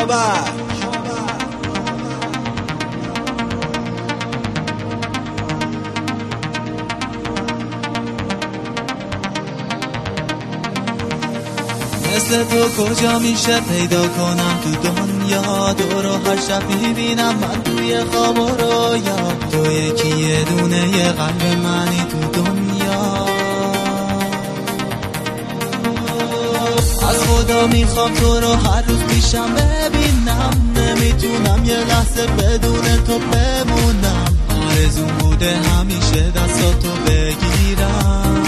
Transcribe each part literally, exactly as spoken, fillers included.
بابک مثل تو کجا میشه پیدا کنم تو دنیا؟ تو رو هر شب میبینم من توی خواب و رویا. تو یکی یه دونه یه قلب منی تو دنیا. از خدا میخوام تو رو هر روز میشم ببینم. نمیتونم یه لحظه بدون تو بمونم. آرزوم بوده همیشه دستاتو بگیرم.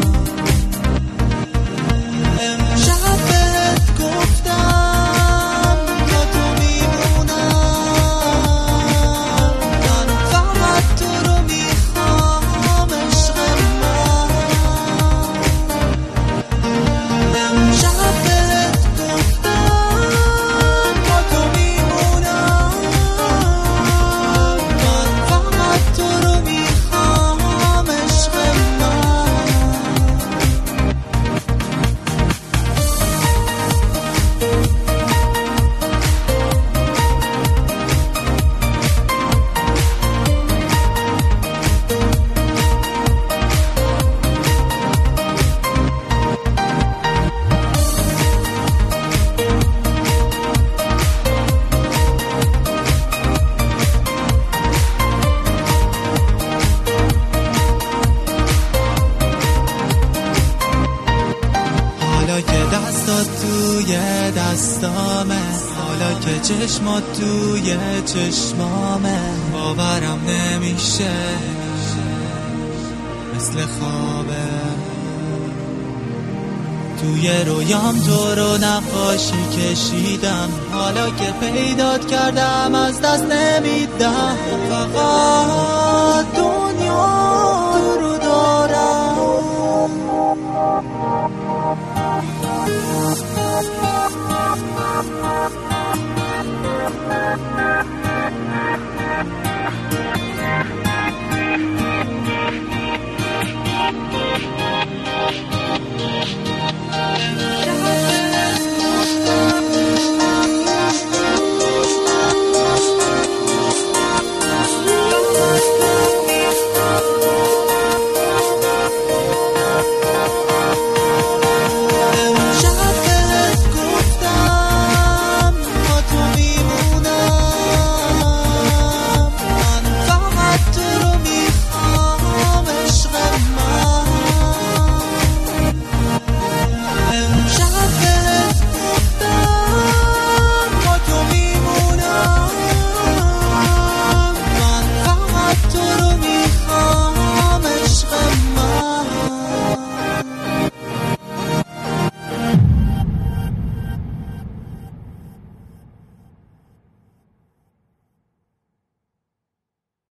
دستات توی دستامه، حالا که چشمات توی چشمامه. باورم نمیشه مثل خوابه. توی رویام تو رو نقاشی کشیدم. حالا که پیدات کردم از دست نمیدم. فقط دنیا تو رو دارم. Thank you.